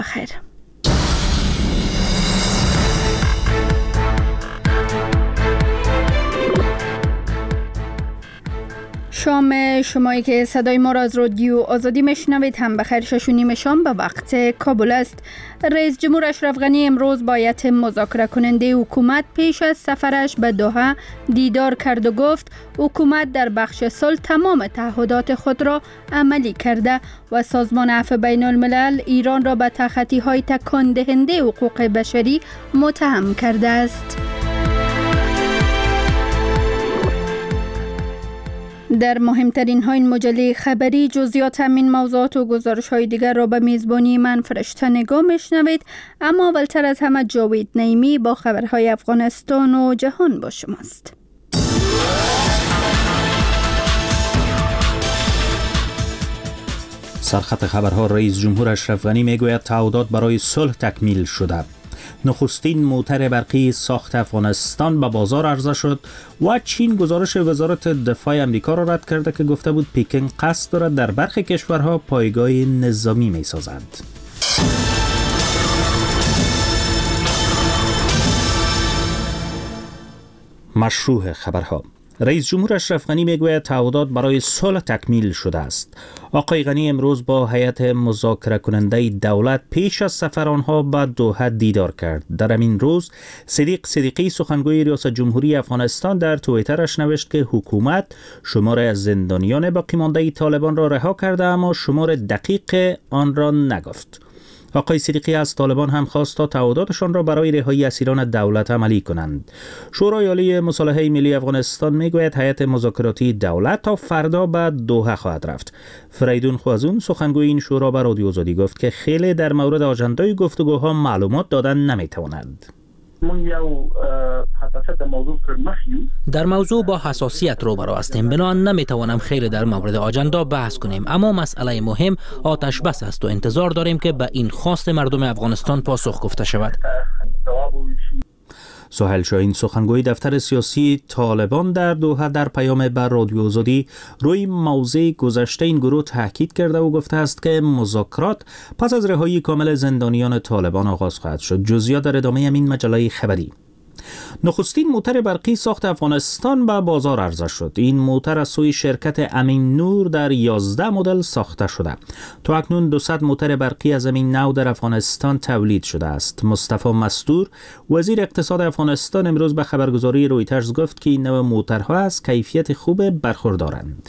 بخیر. شام شمایی که صدای ما را از رادیو آزادی میشنوید هم بخیر. 6:30 شام به وقت کابل است. رئیس جمهور اشرف غنی امروز با هیئت مذاکره کننده حکومت پیش از سفرش به دوحه دیدار کرد و گفت حکومت در بخش صلح تمام تعهدات خود را عملی کرده و سازمان عفو بین الملل ایران را به تخطی‌های تکان دهنده حقوق بشری متهم کرده است. در مهمترین های مجله خبری جزئیات همین موضوعات و گزارش های دیگر را به میزبانی من فرشته نگاه میشنوید، اما اولتر از همه جاوید نعیمی با خبرهای افغانستان و جهان با شماست. سرخط خبرها: رئیس جمهور اشرف غنی میگوید تعهدات برای صلح تکمیل شده. نخستین موتر برقی ساخت افغانستان به بازار عرضه شد و چین گزارش وزارت دفاع امریکا را رد کرده که گفته بود پکن قصد دارد در برخی کشورها پایگاه نظامی می سازد. مشروع خبرها: رئیس جمهور اشرف غنی میگوید تعهدات برای صلح تکمیل شده است. آقای غنی امروز با هیئت مذاکره کننده دولت پیش از سفر آنها به دوحه دیدار کرد. در همین روز صدیق صدیقی سخنگوی ریاست جمهوری افغانستان در توییترش نوشت که حکومت شمار از زندانیان باقی مانده طالبان را رها کرده، اما شمار دقیق آن را نگفت. آقای صدیقی از طالبان هم خواست تا تعهداتشان را برای رهایی اسیران دولت عملی کنند. شورای عالی مصالحه ملی افغانستان میگوید هیئت مذاکراتی دولت تا فردا به دوحه خواهد رفت. فریدون خوازون سخنگوی این شورا به رادیو آزادی گفت که خیلی در مورد آژندای گفتگوها معلومات دادن نمیتواند. در موضوع با حساسیت روبرو هستیم، بنابراین نمیتوانم خیلی در مورد آژندا بحث کنیم، اما مسئله مهم آتش بس است و انتظار داریم که به این خواست مردم افغانستان پاسخ گفته شود. سهیل شاهین سخنگوی دفتر سیاسی طالبان در دوحه در پیام بر رادیو آزادی روی موضع گذشته این گروه تاکید کرده و گفته است که مذاکرات پس از رهایی کامل زندانیان طالبان آغاز خواهد شد. جزئیات در ادامه همین مجله خبری. نخستین موتر برقی ساخت افغانستان به بازار عرضه شد. این موتر از سوی شرکت امین نور در 11 مدل ساخته شده. تا اکنون 200 موتر برقی از همین نوع در افغانستان تولید شده است. مصطفی مستور وزیر اقتصاد افغانستان امروز به خبرگزاری رویترز گفت که این نوع موترها از کیفیت خوب برخوردارند.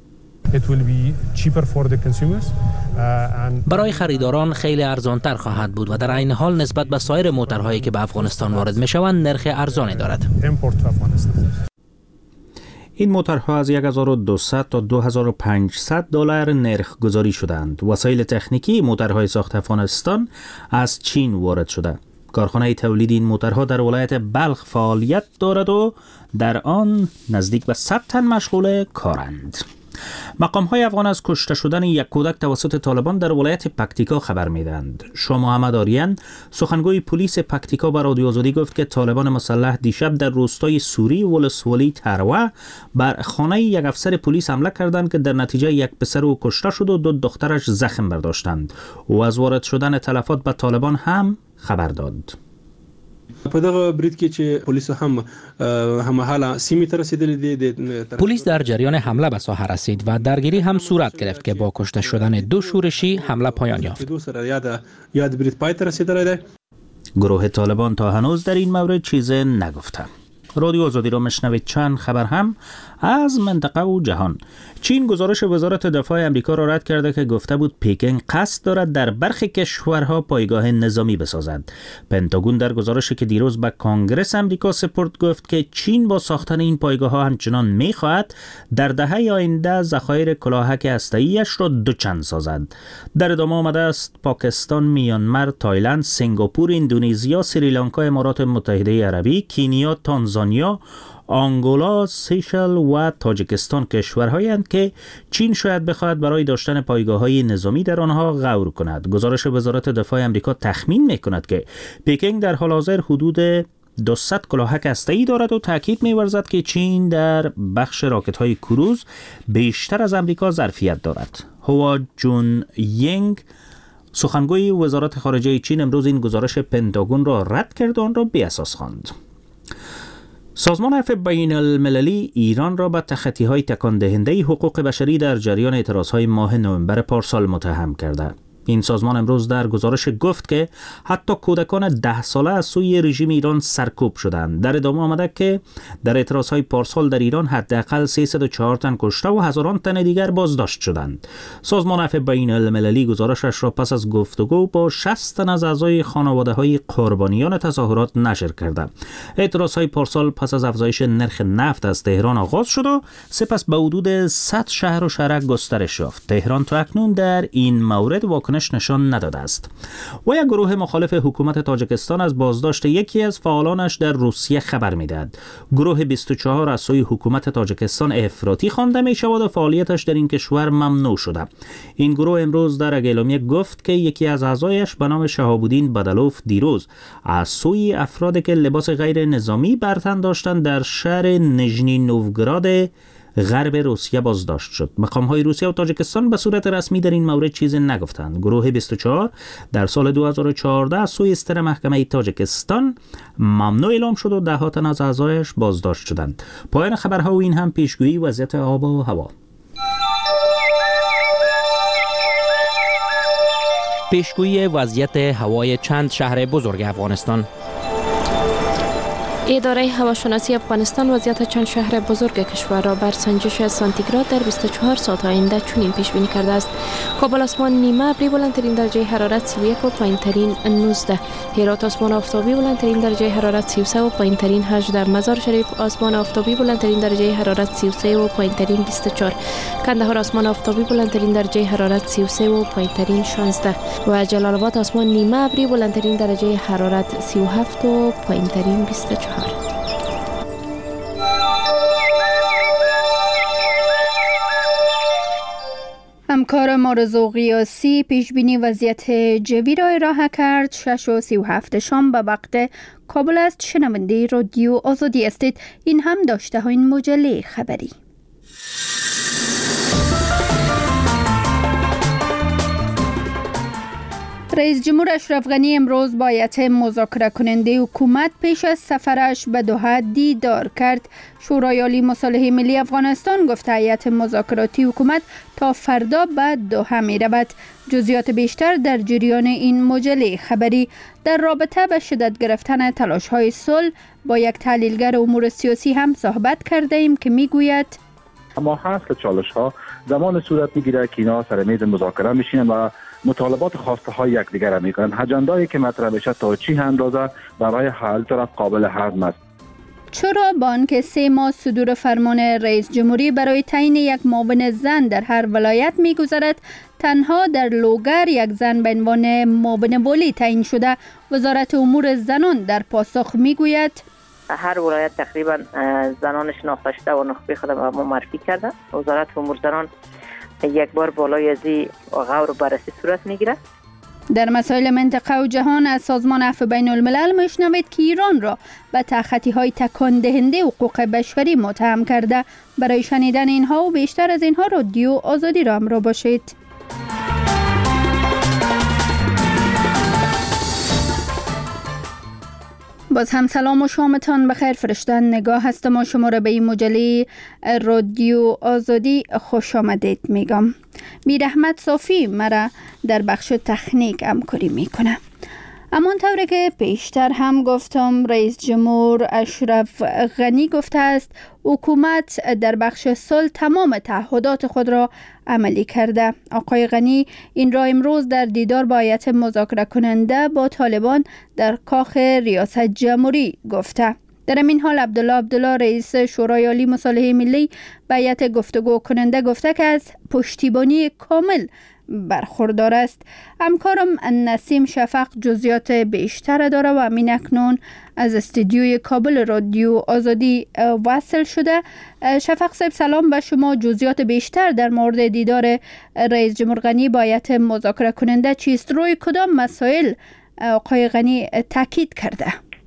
برای خریداران خیلی ارزانتر خواهد بود و در عین حال نسبت به سایر موترهایی که به افغانستان وارد می شوند نرخ ارزانی دارد. این موترها از 1200 تا 2500 دلار نرخ گذاری شدند. وسایل تکنیکی موترهای ساخت افغانستان از چین وارد شده. کارخانه تولید این موترها در ولایت بلخ فعالیت دارد و در آن نزدیک به 100 تن مشغول کارند. مقام‌های افغان از کشته شدن یک کودک توسط طالبان در ولایت پکتیکا خبر می‌دهند. شاه محمد آریان سخنگوی پلیس پکتیکا به رادیو آزادی گفت که طالبان مسلح دیشب در روستای سوری ولسوالی تروه بر خانه یک افسر پلیس حمله کردند که در نتیجه یک پسر او کشته شد و 2 دخترش زخم برداشتند. او از وارد شدن تلفات به طالبان هم خبر داد. په دغه برید کې چې پولیس هم همحاله سیمې ته رسیدلي پلیس در جریان حمله به ساحه رسید و درگیری هم صورت گرفت که با کشته شدن 2 شورشی حمله پایان یافت. یاد برید پای ته رسیدلی دی. گروه طالبان تا هنوز در این مورد چیزی نگفته. رادیو آزادی را میشنوید. چند خبر هم از منطقه و جهان. چین گزارش وزارت دفاع امریکا را رد کرده که گفته بود پکن قصد دارد در برخی کشورها پایگاه نظامی بسازد. پنتاگون در گزارشی که دیروز به کنگره امریکا سپرد گفت که چین با ساختن این پایگاه ها همچنان میخواهد در دهه آینده ذخایر کلاهک هسته‌ایش را دوچند سازد. در ادامه آمده است پاکستان، میانمار، تایلند، سنگاپور، اندونزیا، سریلانکا، امارات متحده عربی، کینیا، تانزانیا، آنگولا، سیشل و تاجیکستان کشورهایی هستند که چین شاید بخواهد برای داشتن پایگاه‌های نظامی در آنها غور کند. گزارش وزارت دفاع آمریکا تخمین می‌کند که پکینگ در حال حاضر حدود 200 کلاهک هسته‌ای دارد و تاکید می‌ورزد که چین در بخش راکت‌های کروز بیشتر از آمریکا ظرفیت دارد. هوا جون ینگ سخنگوی وزارت خارجه چین امروز این گزارش پنتاگون را رد کرد و آن را بی‌اساس خواند. سازمان عفو بین المللی ایران را به تخطی‌های تکان دهنده حقوق بشری در جریان اعتراضهای ماه نوامبر پارسال متهم کرده. این سازمان امروز در گزارش گفت که حتی کودکان 10 ساله از سوی رژیم ایران سرکوب شدند. در ادامه آمده که در اعتراضهای پارسال در ایران حداقل 304 تن کشته و هزاران تن دیگر بازداشت شدند. سازمان عفو بین المللی گزارشش را پس از گفتگو با 60 تن از اعضای خانواده‌های قربانیان تظاهرات نشر کرده. اعتراضهای پارسال پس از افزایش نرخ نفت از تهران آغاز شد و سپس به حدود 100 شهر و شهرک گسترش یافت. تهران تا اکنون در این مورد واکنش نشان نداده است. و یک گروه مخالف حکومت تاجیکستان از بازداشت یکی از فعالانش در روسیه خبر می‌دهد. گروه 24 از سوی حکومت تاجیکستان افراطی خوانده می‌شود و فعالیتش در این کشور ممنوع شده. این گروه امروز در اعلامیه گفت که یکی از اعضایش به نام شهاب‌الدین بدلوف دیروز از سوی افرادی که لباس غیر نظامی بر تن داشتند در شهر نژنی نووگراد غرب روسیه بازداشت شد. مقام‌های روسیه و تاجیکستان به صورت رسمی در این مورد چیزی نگفتند. گروه 24 در سال 2014 از سوی استر محکمه تاجیکستان ممنوع اعلام شد و ده تن از اعضایش بازداشت شدند. پایان خبرها و این هم پیشگویی وضعیت آب و هوا. پیشگویی وضعیت هوای چند شهر بزرگ افغانستان. اداره هواشناسی افغانستان وضعیت چند شهر بزرگ کشور را بر سنجش سانتیگراد در 24 ساعت آینده چنین پیش بینی کرده است: کابل آسمان نیمه ابری بلندترین درجه حرارت 31 و پایینترین 19، هرات آسمان آفتابی بلندترین درجه حرارت 33 و پایینترین 18، مزار شریف آسمان آفتابی بلندترین درجه حرارت 33 و پایینترین 24، کندهار آسمان آفتابی بلندترین درجه حرارت 33 و پایینترین 16 و جلال آباد آسمان نیمه ابری بلندترین درجه حرارت 37 و پایینترین 24. همکار ما رضا قیاسی پیش بینی وضعیت جوی را ارائه کرد. 6:37 شام به وقت کابل است. شنونده رادیو آزادی استید. این هم داشته ها این مجله خبری. رئیس جمهور اشرف غنی امروز با هیئت مذاکره کننده حکومت پیش از سفرش به دوحه دیدار کرد. شورای عالی مصالحه ملی افغانستان گفته هیئت مذاکراتی حکومت تا فردا به دوحه می رود. جزئیات بیشتر در جریان این مجله خبری. در رابطه به شدت گرفتن تلاش های صلح با یک تحلیلگر امور سیاسی هم صحبت کرده ایم که می گوید اما حاصل چالش ها زمان صورت میگیره که اینا سر میز مذاکره میشینن و مطالبات خواسته های یکدیگر را میکنن. اجندایی که مطرح بشه تا چی اندازه برای هر طرف قابل هضم است. چرا با آنکه 3 ماه صدور فرمان رئیس جمهوری برای تعیین یک معاون زن در هر ولایت میگذرد، تنها در لوگر یک زن به عنوان معاون والی تعیین شده؟ وزارت امور زنان در پاسخ میگوید هر ولایت تقریبا زنان شناخته شده و نخبه خود ما معرفی کرده. وزارت امور زنان یک بار بالای از غور بررسی صورت میگیره. در مسائل منطقه و جهان از سازمان عفو بین الملل میشنوید که ایران را به تخطی‌های تکان دهنده حقوق بشری متهم کرده. برای شنیدن اینها و بیشتر از اینها رادیو آزادی را همراه باشید. باز هم سلام و شامتان بخیر. فرشتن نگاه هستم و شما را به این مجله رادیو آزادی خوش آمدید میگم. میر احمد صافی مرا در بخش تکنیک همکاری میکنه. همانطور که پیشتر هم گفتم، رئیس جمهور اشرف غنی گفته است حکومت در بخش صلح تمام تعهدات خود را عملی کرده. آقای غنی این را امروز در دیدار با هیئت مذاکره کننده با طالبان در کاخ ریاست جمهوری گفته. در این حال عبدالله رئیس شورای عالی مصالحه ملی به هیئت گفتگو کننده گفته که از پشتیبانی کامل برخوردار است. همکارم نسیم شفق جزئیات بیشتر داره و همین اکنون از استودیوی کابل رادیو آزادی وصل شده. شفق صاحب سلام به شما. جزئیات بیشتر در مورد دیدار رئیس جمهور غنی با هیئت مذاکره کننده چیست؟ روی کدام مسائل آقای غنی تاکید کرده؟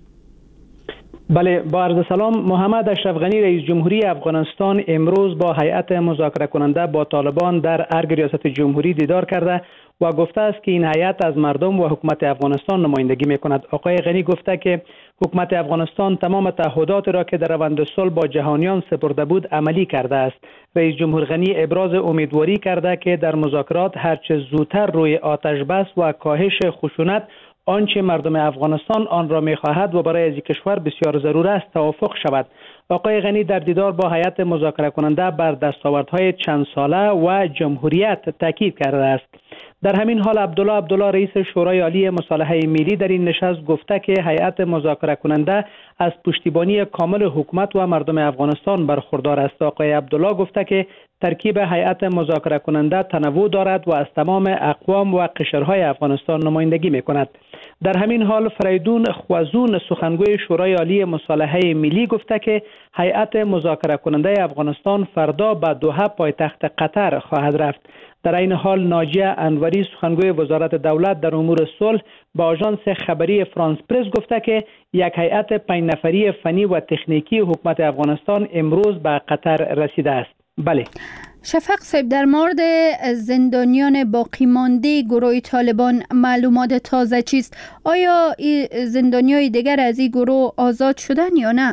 بله، با عرض سلام. محمد اشرف غنی رئیس جمهوری افغانستان امروز با هیئت مذاکره کننده با طالبان در ارگ ریاست جمهوری دیدار کرده. و گفته است که این هیئت از مردم و حکومت افغانستان نمایندگی می‌کند. آقای غنی گفته که حکومت افغانستان تمام تعهدات را که در روند صلح با جهانیان سپرده بود عملی کرده است. رئیس جمهور غنی ابراز امیدواری کرده که در مذاکرات هرچه زودتر روی آتش بس و کاهش خشونت آنچه مردم افغانستان آن را می‌خواهد و برای از کشور بسیار ضرور است توافق شود. آقای غنی در دیدار با هیئت مذاکره کننده بر دستاوردهای چند ساله و جمهوریت تاکید کرده است. در همین حال عبدالله رئیس شورای عالی مصالحه ملی در این نشست گفته که هیئت مذاکره کننده از پشتیبانی کامل حکومت و مردم افغانستان برخوردار است. آقای عبدالله گفته که ترکیب هیئت مذاکره کننده تنوع دارد و از تمام اقوام و قشرهای افغانستان نمایندگی می‌کند. در همین حال فریدون خوازون سخنگوی شورای عالی مصالحه ملی گفته که هیئت مذاکره کننده افغانستان فردا به دوحه پایتخت قطر خواهد رفت. در این حال ناجیه انوری سخنگوی وزارت دولت در امور صلح با آژانس خبری فرانس پرس گفته که یک هیئت 5 نفری فنی و تکنیکی حکومت افغانستان امروز به قطر رسیده است. بله. شفق صاحب، در مورد زندانیان باقی مانده گروه طالبان معلومات تازه چیست؟ آیا زندانیای دیگر از این گروه آزاد شدن یا نه؟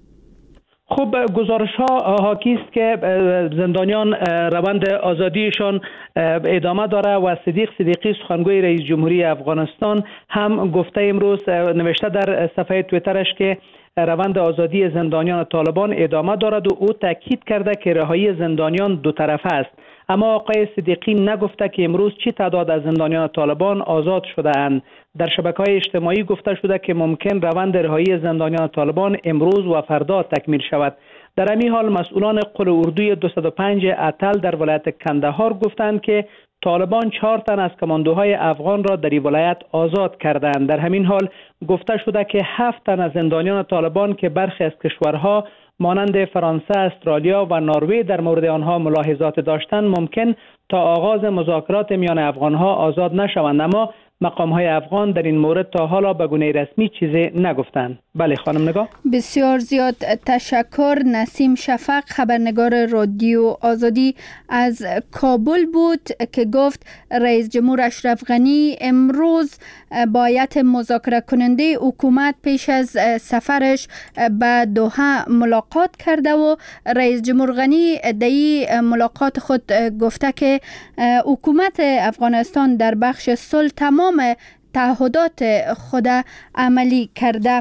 خب گزارش ها حاکی است که زندانیان روند آزادیشان ادامه داره و صدیقی سخنگوی رئیس جمهوری افغانستان هم گفته امروز نوشته در صفحه توییترش که روند آزادی زندانیان طالبان ادامه دارد و او تاکید کرده که رهایی زندانیان دو طرفه است. اما آقای صدیقی نگفته که امروز چی تعداد از زندانیان طالبان آزاد شده اند. در شبکه‌های اجتماعی گفته شده که ممکن روند رهایی زندانیان طالبان امروز و فردا تکمیل شود. در همین حال مسئولان قل اردوی 205 اتل در ولایت کندهار گفتند که طالبان 4 تن از کماندوهای افغان را در این ولایت آزاد کردند. در همین حال گفته شده که 7 تن از زندانیان طالبان که برخی از کشورها مانند فرانسه، استرالیا و نروژ در مورد آنها ملاحظات داشتند ممکن تا آغاز مذاکرات میان افغانها آزاد نشوند، اما مقام‌های افغان در این مورد تا حالا به گونه رسمی چیزی نگفتند. بله خانم نگاه. بسیار زیاد تشکر. نسیم شفق، خبرنگار رادیو آزادی از کابل بود که گفت رئیس جمهور اشرف غنی امروز با هیئت مذاکره کننده حکومت پیش از سفرش به دوحه ملاقات کرده و رئیس جمهور غنی در این ملاقات خود گفته که حکومت افغانستان در بخش صلح تمام تعهدات خود عملی کرده.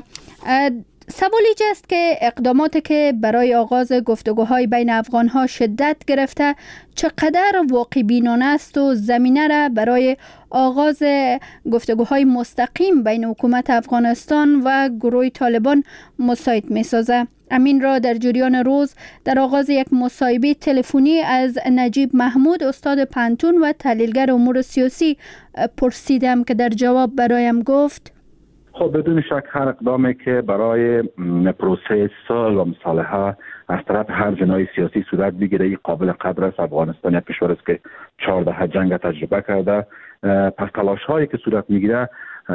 سوالی است که اقداماتی که برای آغاز گفتگوهای بین افغانها شدت گرفته چقدر واقع بینانه است و زمینه را برای آغاز گفتگوهای مستقیم بین حکومت افغانستان و گروه طالبان مساعد می سازه. امین را در جریان روز در آغاز یک مصاحبه تلفنی از نجیب محمود، استاد پانتون و تحلیلگر امور سیاسی پرسیدم که در جواب برایم گفت: خب بدون شک هر اقدامی که برای پروسه صلح و مصالحه از طرف هر جناح سیاسی صورت بگیره این قابل قدر است. افغانستان یک کشور است که 14 جنگ تجربه کرده، پس تلاش هایی که صورت میگیره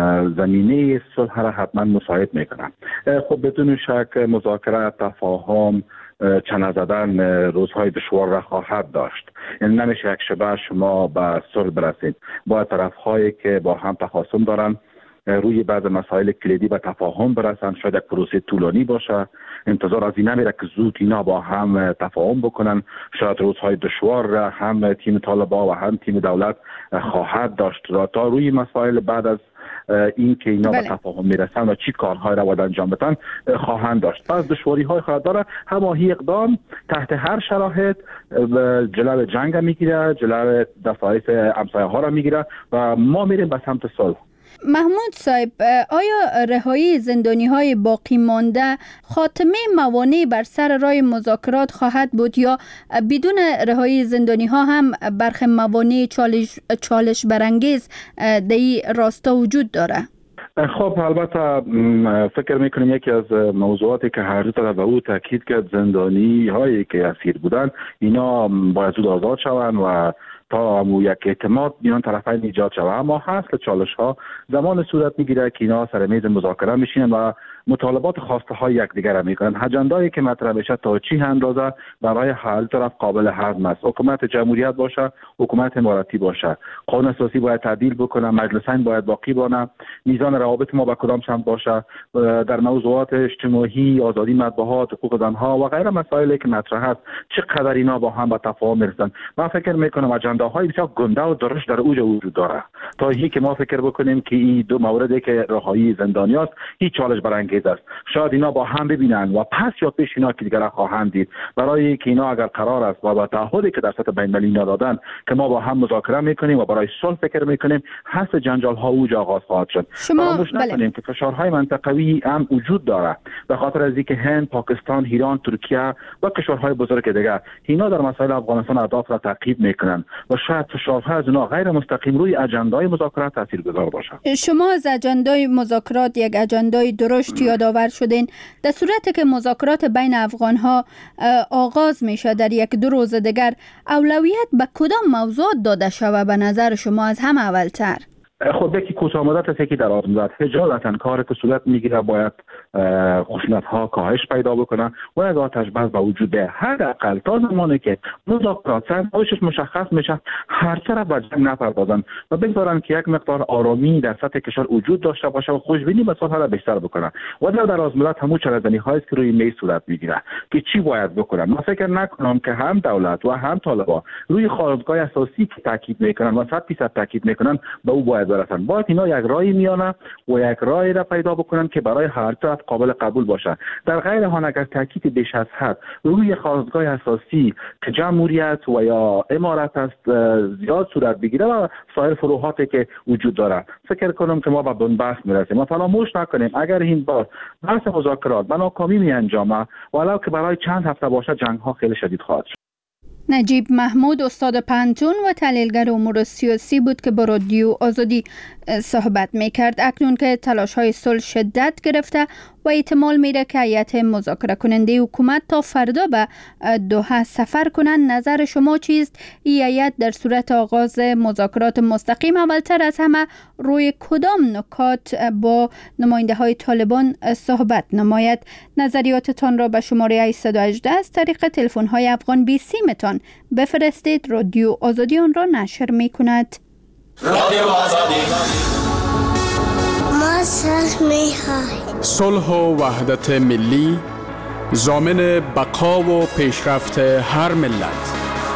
زمینه صلح را حتما مساعد میکنه. خب بدون شک مذاکره، تفاهم، چنه زدن روزهای دشوار را خواهد داشت. یعنی نمیشه یک شبه شما به صلح برسید. با طرف هایی که با هم تخاصم دارن روی بعض مسائل کلیدی به تفاهم برسن. شاید یک پروسه طولانی باشه، انتظار از این نمیره که زود اینا با هم تفاهم بکنن. شاید روزهای دشوار را هم تیم طالبان و هم تیم دولت خواهد داشت تا روی مسائل بعد از این که اینا به تفاهم میرسن و چی کارهای را باید انجام بدن خواهند داشت. پس دشواری های خواهد داره. هماهی اقدام تحت هر شرایط جلو جنگ میگیره، جلو دفاعی همسایه ها را میگیره و ما میریم به سمت صلح. محمود صاحب، آیا رهایی زندانی های باقی مانده خاتمه موانع بر سر راه مذاکرات خواهد بود یا بدون رهایی زندانی ها هم برخی موانع چالش برانگیز در این راستا وجود داره؟ خب البته فکر میکنیم یکی از موضوعاتی که هر دو طرف به او تاکید کرد، زندانی هایی که اسیر بودن اینا باید زود آزاد شوند و تا یک اعتماد میان طرفین ایجاد شود. اما حاصل چالش ها زمان صورت میگیره که اینا سر میز مذاکره میشینن و مطالبات خواسته های یکدیگر را میکنن. اجندایی که مطرح بشه تا چی اندازه برای هر طرف قابل هضم است. حکومت جمهوریت باشه، حکومت اماراتی باشه، قانون اساسی باید تعدیل بکنه، مجلسین باید باقی بانه، میزان روابط ما با کدام سمت باشه، در موضوعات اجتماعی، آزادی مطبوعات، حقوق زنها و غیره مسائلی که مطرح است چقدر اینا با هم به تفاهم میرسن. من فکر میکنم اجنداهای بسیار گنده و درشت در اوج وجود داره تا اینکه که ما فکر بکنیم که این دو موردی که رهایی زندانیاست هیچ چالش برانگیز است. شاید اینا با هم ببینن و پس یا پیش اینا که دیگر خواهند دید، برای که اینا اگر قرار است و با تعهدی که در سطح بین‌المللی دادن که ما با هم مذاکره میکنیم و برای صلح فکر میکنیم، حس جنجال ها اوج آغاز خواهد شد. فراموش نکنیم که فشارهای منطقوی هم وجود داره به خاطر از اینکه هند، پاکستان، ایران، ترکیه و کشورهای بزرگ دیگر اینا در مسائل افغانستان اهداف را تعقیب میکنن و شاید فشارها از اینا غیر مستقیم روی اجندای مذاکرات تاثیرگذار باشه. شما از اجندای مذاکرات یک اجندای درشت یادآور شدین. در صورتی که مذاکرات بین افغانها آغاز میشه در یک دو روز دیگر، اولویت به کدام موضوع داده شود به نظر شما از همه اولتر؟ خود یکی کوتاه مدت است، یکی دراز مدت. حجالتا کار که صورت میگیره باید خشونت ها کاهش پیدا بکنه و یک آتش بس به وجود بیاید. حداقل تا زمانی که مذاکرات سرنوشتش مشخص میشه هر طرف به جنگ نپردازن و بگذارن که یک مقدار آرامی در سطح کشور وجود داشته باشه و خوشبینی به صلح را بیشتر بکنه و در دراز مدت همون چرندنی هایی که روی میز صورت میگیره که چی باید بکنن. من فکر نکنم که هم دولت و هم طالبان روی خواستگاه اساسی که تاکید میکنن و 100% تاکید میکنن به او باید برسن. باید اینا یک راهی میانه و یک راهی را پیدا بکنن که برای هر طرف قابل قبول باشه. در غیر حال اگر تاکید بیش از حد روی خواستگاه اساسی که جمهوریت و یا امارت است زیاد صورت بگیره و سایر فروعاتی که وجود داره، فکر کنم که ما به بنبست میرسیم. ما فراموش نکنیم اگر این بار بحث مذاکرات به ناکامی می انجامه ولو که برای چند هفته باشه، جنگ ها خیلی شدید خواهد شد. نجیب محمود استاد پانتون و تحلیلگر امور سیاسی بود که با رادیو آزادی صحبت میکرد. اکنون که تلاش های صلح شدت گرفته و احتمال میره که هیئت مذاکره کننده حکومت تا فردا به دوحه سفر کنند، نظر شما چیست؟ این هیئت در صورت آغاز مذاکرات مستقیم اولتر از همه روی کدام نکات با نماینده های طالبان صحبت نماید؟ نظریاتتان را به شماره 818 از طریق تلفن های افغان 20 متان بفرستید. رادیو آزادی آن را نشر می کند. رادیو آزادی ما صلح و وحدت ملی ضامن بقا و پیشرفت هر ملت.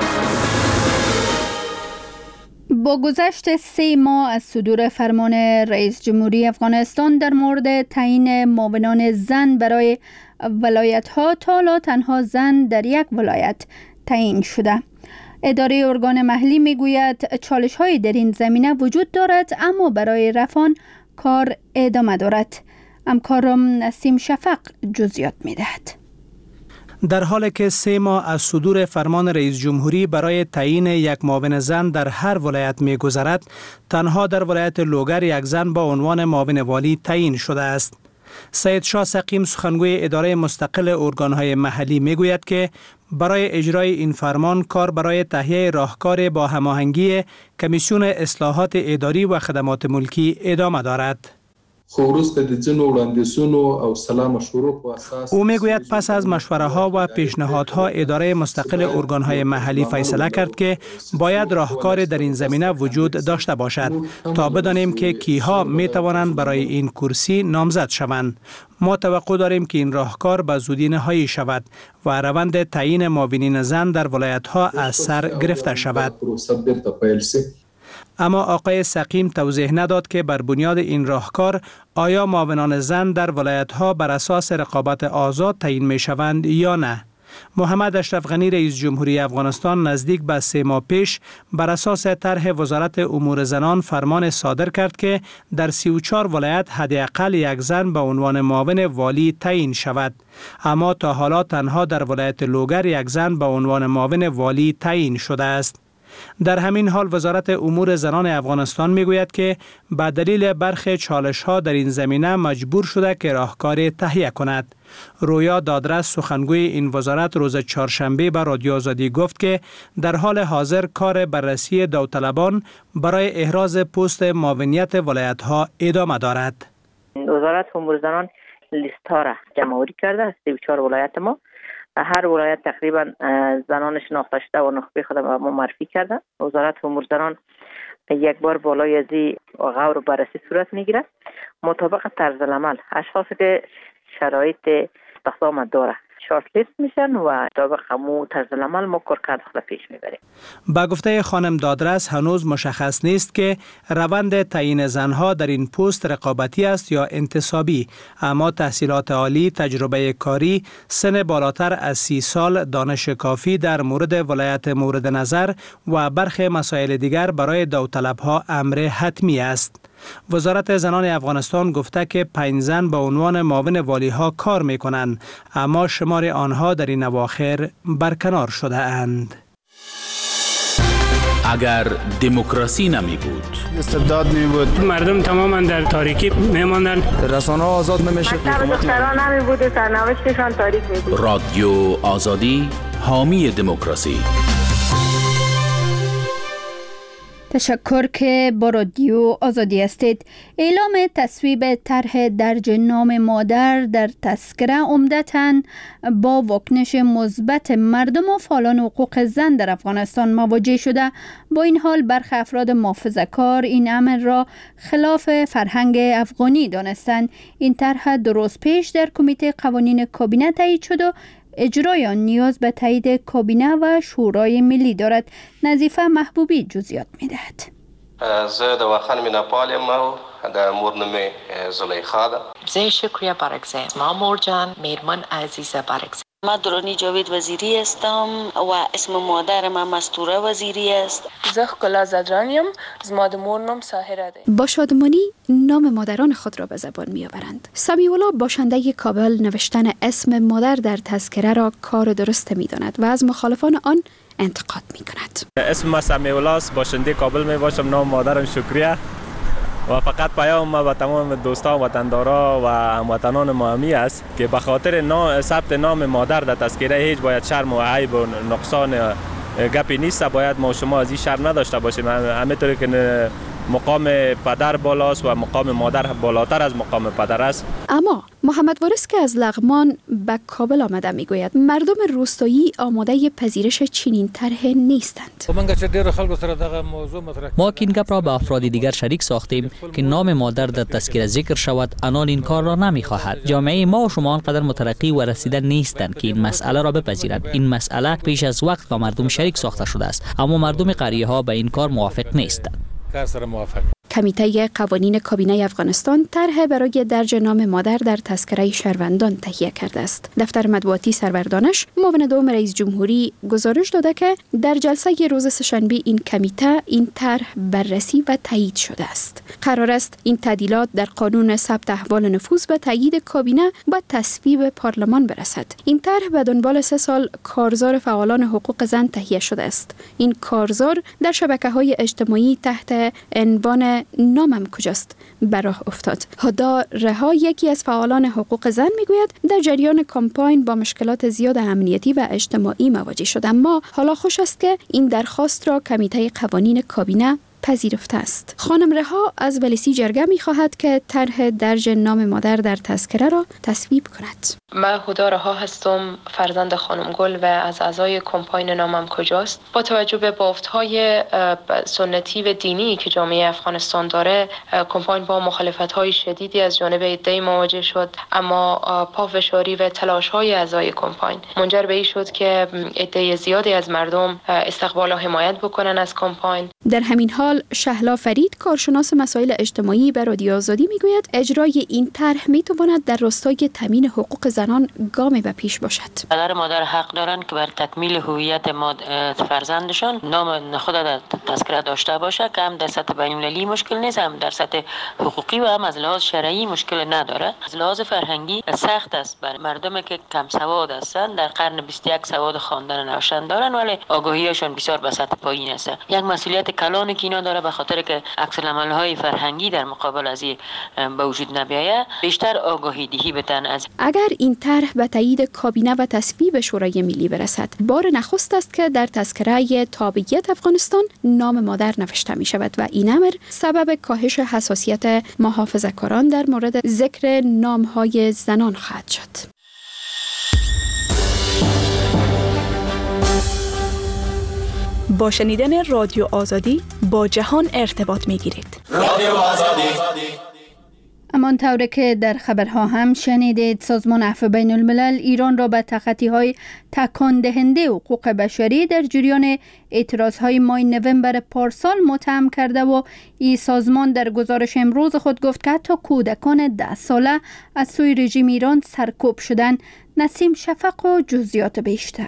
با گذشت 3 ماه از صدور فرمان رئیس جمهوری افغانستان در مورد تعیین معاونان زن برای ولایت‌ها، تا حالا تنها زن در یک ولایت تعیین شده. اداره ارگان محلی میگوید چالش‌هایی در این زمینه وجود دارد، اما برای رفع کار ادامه دارد. همکارم نسیم شفق جزئیات میدهد. در حالی که 3 ماه از صدور فرمان رئیس جمهوری برای تعیین یک معاون زن در هر ولایت می‌گذرد، تنها در ولایت لوگر یک زن با عنوان معاون والی تعیین شده است. سید شاه سقیم سخنگوی اداره مستقل ارگان‌های محلی میگوید که برای اجرای این فرمان کار برای تهیه راهکار با هماهنگی کمیسیون اصلاحات اداری و خدمات ملکی ادامه دارد. او میگوید پس از مشوره ها و پیشنهادها اداره مستقل ارگان‌های محلی فیصله کرد که باید راهکار در این زمینه وجود داشته باشد تا بدانیم که کیها می توانند برای این کرسی نامزد شوند. ما توقع داریم که این راهکار به زودی نهایی شود و روند تعیین معاونین زن در ولایت‌ها از سر گرفته شود. اما آقای سقیم توضیح نداد که بر بنیاد این راهکار آیا معاونان زن در ولایت‌ها بر اساس رقابت آزاد تعیین می‌شوند یا نه. محمد اشرف غنی رئیس جمهوری افغانستان نزدیک به 3 ماه پیش بر اساس طرح وزارت امور زنان فرمان صادر کرد که در 34 ولایت حداقل یک زن به عنوان معاون والی تعیین شود. اما تا حالا تنها در ولایت لوگر یک زن به عنوان معاون والی تعیین شده است. در همین حال وزارت امور زنان افغانستان میگوید که به دلیل برخی چالش‌ها در این زمینه مجبور شده که راهکاری تهیه کند. رویا دادرس سخنگوی این وزارت روز چهارشنبه به رادیو آزادی گفت که در حال حاضر کار بررسی داوطلبان برای احراز پست معاونیت ولایت‌ها ادامه دارد. وزارت امور زنان لیست‌ها را جمع‌آوری کرده از 34 ولایت ما. هر ولایت تقریبا زنان شناخته شده و نخبه خود ما معرفی کرده. وزارت امور زنان یک بار بالای از غور بررسی صورت میگیره مطابق طرز العمل. اشخاصی که شرایط استخدام داره شارت لیست میشن و مطابق همون طرز العمل ما کارکرد خود پیش میبریم. با گفته خانم دادرس هنوز مشخص نیست که روند تعیین زنها در این پست رقابتی است یا انتصابی، اما تحصیلات عالی، تجربه کاری، سن بالاتر از 30 سال، دانش کافی در مورد ولایت مورد نظر و برخی مسائل دیگر برای داوطلبها امر حتمی است. وزارت زنان افغانستان گفته که 5 زن به عنوان معاون والی‌ها کار می‌کنند، اما شمار آنها در این اواخر برکنار شده اند. اگر دموکراسی نمی بود، استبداد می بود، مردم تماما در تاریکی میماندن، رسانه‌ها آزاد نمی‌شد، دختران نمی بود و سرنوشتشان تاریک می بود. رادیو آزادی حامی دموکراسی. تشکر که با رادیو آزادی هستید. اعلام تصویب طرح درج نام مادر در تذکره عمدتاً با واکنش مثبت مردم و فعالان حقوق زن در افغانستان مواجه شده. با این حال برخی افراد محافظه‌کار این امر را خلاف فرهنگ افغانی دانستند. این طرح 2 روز پیش در کمیته قوانین کابینه تایید شد و اجرای آن نیاز به تایید کابینه و شورای ملی دارد. نظیفه محبوبی جزئیات می‌دهد. زه د وخان میناپال یم او د مور نوم زلیخا ده. زه شکریه بارگزه ما مور جان میرمن عزیزه بارگزه. ما درونی جاوید وزیری هستم و اسم مادر ما مستوره وزیری است. زه کلا زدرانیم از مادر نام ساحره ده. با شادمانی نام مادران خود را به زبان می آورند. سمیولا باشنده کابل نوشتن اسم مادر در تذکره را کار درست می داند و از مخالفان آن انتقاد می کند. اسم ما سمیولاست، باشنده کابل می باشم، نام مادرم شکریه و فقط پیام ما به تمام دوستان و وطندارا و هموطنان ما همی است که به خاطر ثبت نام مادر در تذکره هیچ باید شرم و عیب و نقصان گپی نیست. باید ما شما از این شرم نداشته باشیم، همینطوری که مقام پدر بالاست و مقام مادر بالاتر از مقام پدر است. اما محمد وارث که از لغمان به کابل آمده میگوید مردم روستایی آماده پذیرش چنین طرح نیستند. ما که این گپ را به افراد دیگر شریک ساختیم که نام مادر در تذکره ذکر شود، آنان این کار را نمیخواهد. جامعه ما و شما آنقدر مترقی و رسیده نیستند که این مسئله را بپذیرند. این مسئله پیش از وقت با مردم شریک ساخته شده است، اما مردم قریه ها به این کار موافق نیستند. کمیته قوانین کابینه افغانستان طرح برای درج نام مادر در تذکره شهروندان تهیه کرده است. دفتر مطبوعاتی سروردانش معاون دوم رئیس جمهوری گزارش داده که در جلسه روز سه‌شنبه این کمیته این طرح بررسی و تایید شده است. قرار است این تعدیلات در قانون ثبت احوال نفوذ به تایید کابینه و تصویب پارلمان برسد. این طرح به دنبال 3 سال کارزار فعالان حقوق زن تهیه شده است. این کارزار در شبکه‌های اجتماعی تحت عنوان نامم کجاست به راه افتاد. هدا رها یکی از فعالان حقوق زن میگوید در جریان کمپاین با مشکلات زیاد امنیتی و اجتماعی مواجه شد، اما حالا خوش است که این درخواست را کمیته قوانین کابینه پذیرفته است. خانم رها از ولسی جرگه می خواهد که طرح درج نام مادر در تذکره را تصویب کند. من هدا رها هستم، فرزند خانم گل و از اعضای کمپاین نامم کجاست. با توجه به بافت‌های سنتی و دینی که جامعه افغانستان داره، کمپاین با مخالفت‌های شدیدی از جانب عده‌ای مواجه شد، اما پافشاری و تلاش‌های اعضای کمپاین منجر به این شد که عده زیادی از مردم استقبال و حمایت بکنن از کمپاین. در همین حال شهلا فرید کارشناس مسائل اجتماعی به رادیو آزادی میگوید اجرای این طرح میتواند در راستای تامین حقوق زنان گامی به پیش باشد. پدر مادر حق دارند که بر تکمیل هویت فرزندشان نام خود در تذکره داشته باشه که هم در سطح بین‌المللی مشکل نیست، هم در سطح حقوقی و هم از لحاظ شرعی مشکل نداره. از لحاظ فرهنگی سخت است بر مردمی که کم سواد هستند، در قرن 21 سواد خواندن و نوشتن دارن ولی آگاهیشان بسیار به سطح پایین است. یک مسئولیت کلانی که اینا داره به خاطر که عکس العمل‌های فرهنگی در مقابل از این به وجود نمیاید، بیشتر آگاهی دهی بتن. از اگر این طرح به تایید کابینه و تصویب شورای ملی برسد، بار نخست است که در تذکره تابعیت افغانستان نام مادر نوشته می شود و این امر سبب کاهش حساسیت محافظه‌کاران در مورد ذکر نام‌های زنان خواهد شد. با شنیدن رادیو آزادی با جهان ارتباط می گیرید. رادیو آزادی. همان طوری که در خبرها هم شنیدید، سازمان عفو بین الملل ایران را به تخطی‌های تکان دهنده حقوق بشری در جریان اعتراضهای ماه نوامبر پارسال متهم کرده و این سازمان در گزارش امروز خود گفت که حتی کودکان 10 ساله از سوی رژیم ایران سرکوب شدند. نسیم شفق و جزئیات بیشتر.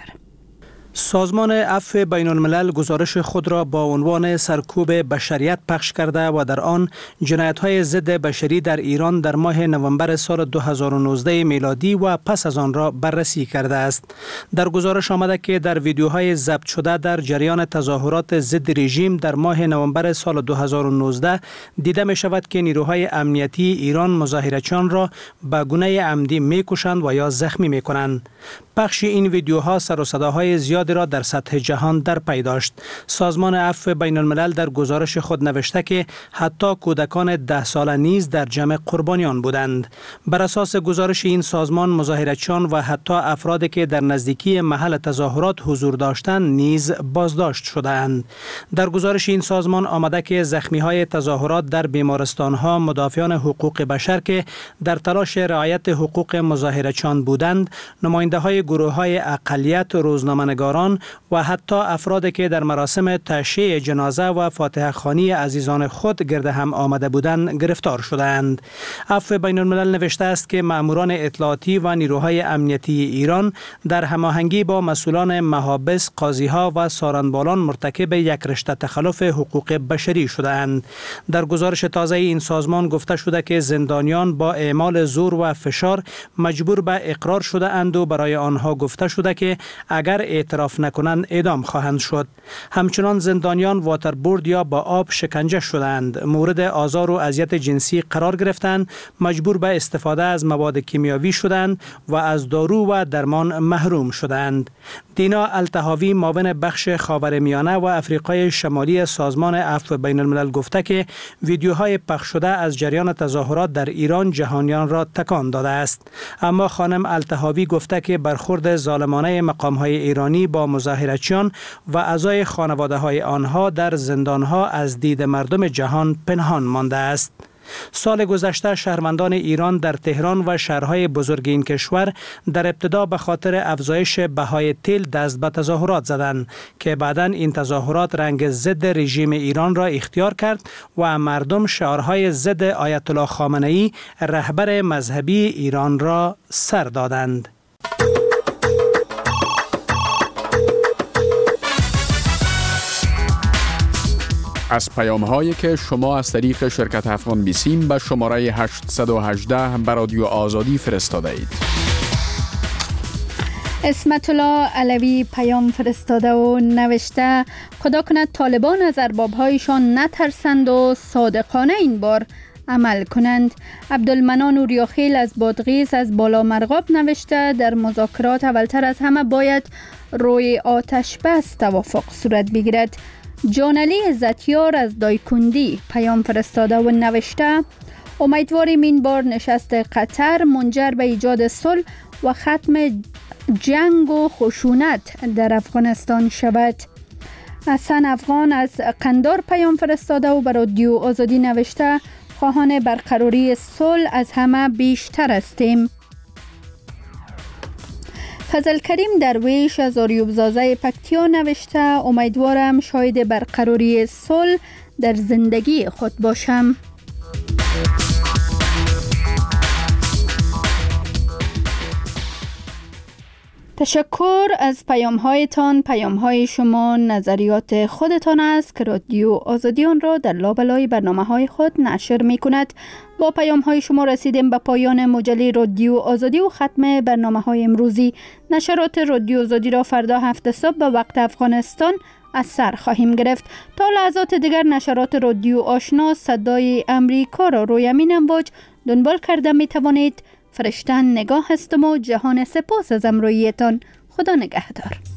سازمان عفو بین الملل گزارش خود را با عنوان سرکوب بشریت پخش کرده و در آن جنایت‌های ضد بشری در ایران در ماه نوامبر سال 2019 میلادی و پس از آن را بررسی کرده است. در گزارش آمده که در ویدیوهای ضبط شده در جریان تظاهرات ضد رژیم در ماه نوامبر سال 2019 دیده می شود که نیروهای امنیتی ایران مظاهرچیان را به گونه عمدی می‌کشند و یا زخمی می‌کنند. پخش این ویدیوها سر و صداهای زیادی را در سطح جهان در پی داشت. سازمان عفو بین الملل در گزارش خود نوشته که حتی کودکان 10 ساله نیز در جمع قربانیان بودند. بر اساس گزارش این سازمان، مظاهرچیان و حتی افرادی که در نزدیکی محل تظاهرات حضور داشتند نیز بازداشت شدند. در گزارش این سازمان آمده که زخمی‌های تظاهرات در بیمارستان‌ها مدافعان حقوق بشر که در تلاش رعایت حقوق مظاهرچیان بودند، نماینده‌های گروه‌های اقلیت، روزنامه‌نگاران و حتی افرادی که در مراسم تشییع جنازه و فاتحه خوانی عزیزان خود گرد هم آمده بودند گرفتار شدند. عفو بین الملل نوشته است که مأموران اطلاعاتی و نیروهای امنیتی ایران در هماهنگی با مسئولان محابس، قاضی‌ها و سارنبالان مرتکب یک رشته تخلف حقوق بشری شدند. در گزارش تازه این سازمان گفته شده که زندانیان با اعمال زور و فشار مجبور به اقرار شده اند و برای آنها گفته شده که اگر اعتراف نکنند اعدام خواهند شد. همچنان زندانیان واتربورد یا با آب شکنجه شدند، مورد آزار و اذیت جنسی قرار گرفتند، مجبور به استفاده از مواد کیمیاوی شدند و از دارو و درمان محروم شدند. دینا الطحاوی، معاون بخش خاورمیانه و افریقای شمالی سازمان عفو بین الملل گفته که ویدیوهای پخش شده از جریان تظاهرات در ایران جهانیان را تکان داده است. اما خانم الطحاوی گفته که برخورد ظالمانه مقام‌های ایرانی با مظاهرچیان و اعضای خانواده‌های آنها در زندان‌ها از دید مردم جهان پنهان مانده است. سال گذشته شهروندان ایران در تهران و شهرهای بزرگ این کشور در ابتدا به خاطر افزایش بهای تیل دست به تظاهرات زدند که بعداً این تظاهرات رنگ ضد رژیم ایران را اختیار کرد و مردم شعارهای ضد آیت الله خامنه‌ای رهبر مذهبی ایران را سر دادند. از پیام‌هایی که شما از طریق شرکت افغان بیسیم به شماره 818 به رادیو آزادی فرستاده اید. اسمت الله علوی پیام فرستاده و نوشته خدا کند طالبان از ارباب‌هایشان نترسند و صادقانه این بار عمل کنند. عبدالمنان اوریاخیل از بادغیس از بالا مرغاب نوشته در مذاکرات اولتر از همه باید روی آتش بس توافق صورت بگیرد. جانعلی عزتیار از دایکندی پیام فرستاده و نوشته امیدواریم این بار نشست قطر منجر به ایجاد صلح و ختم جنگ و خشونت در افغانستان شود. حسن افغان از قندار پیام فرستاده و بر رادیو آزادی نوشته خواهان برقراری صلح از همه بیشتر هستیم. فضل کریم درویش از آریوبزازه پکتیا نوشته امیدوارم شاهد برقراری صلح در زندگی خود باشم. تشکر از پیام‌هایتان. پیام‌های شما نظریات خودتان است که رادیو آزادی آن را در لابلای برنامه‌های خود نشر می‌کند. با پیام‌های شما رسیدیم به پایان مجله رادیو آزادی و ختم برنامه‌های امروزی. نشرات رادیو آزادی را فردا 7 صبح به وقت افغانستان از سر خواهیم گرفت. تا لحظات دیگر نشرات رادیو آشنا صدای امریکا را روی امین امواج دنبال کرده می توانید. فرشتن نگاه هستم و جهان سپاس از امرویتان. خدا نگهدار.